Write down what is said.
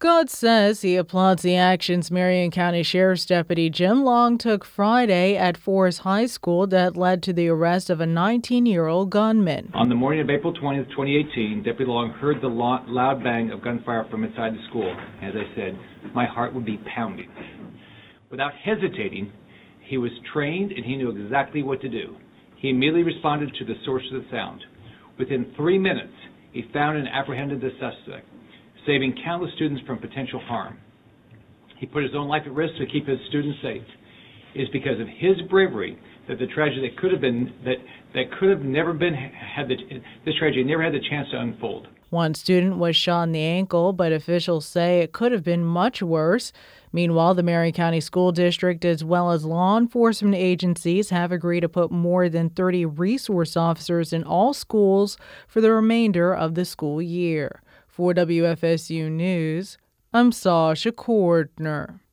Scott says he applauds the actions Marion County Sheriff's Deputy Jim Long took Friday at Forest High School that led to the arrest of a 19-year-old gunman. On the morning of April 20th, 2018, Deputy Long heard the loud bang of gunfire from inside the school. As I said, my heart would be pounding. Without hesitating, he was trained and he knew exactly what to do. He immediately responded to the source of the sound. Within 3 minutes, he found and apprehended the suspect, saving countless students from potential harm. He put his own life at risk to keep his students safe. It is because of his bravery that the tragedy this tragedy never had the chance to unfold. One student was shot in the ankle, but officials say it could have been much worse. Meanwhile, the Marion County School District, as well as law enforcement agencies, have agreed to put more than 30 resource officers in all schools for the remainder of the school year. For WFSU News, I'm Sasha Cordner.